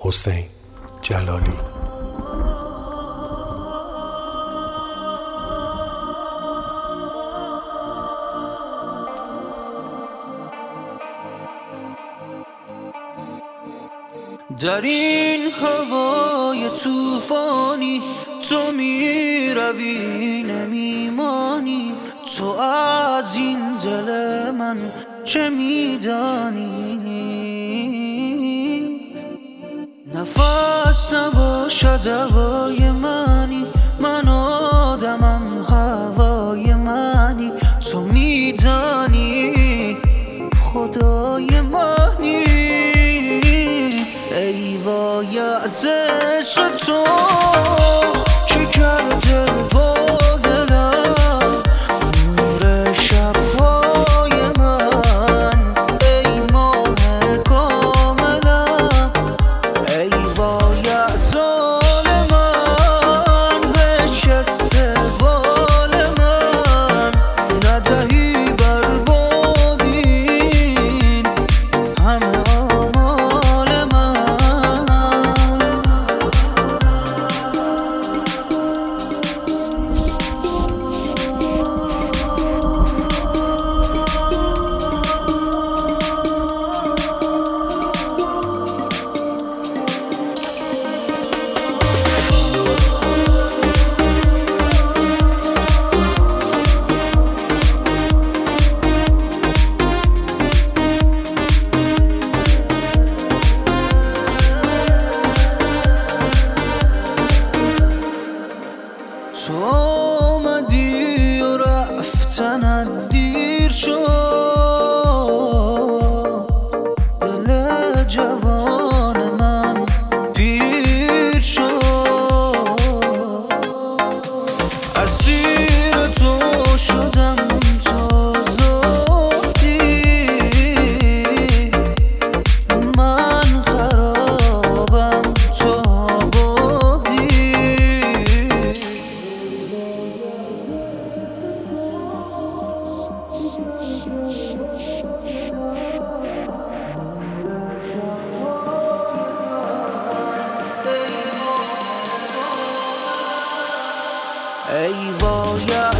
حسین جلالی. در این هوای طوفانی تو میروی نمیمانی، تو از این دل من چه میدانی؟ نفس نباشد هوای منی، من آدمم هوای منی، تو میدانی خدای منی. ای وای از عشق تو چه کرده با دلم، نور شبهای من ای ماه کاملم. ای وای از حال من نشسته بال من، ندهی بربادین همه تو آمدی و رفتنت دیر شد، دل جوان من پیر شد. اسیر تو شدم تا زودی، من خرابم تو آبادی. ای وای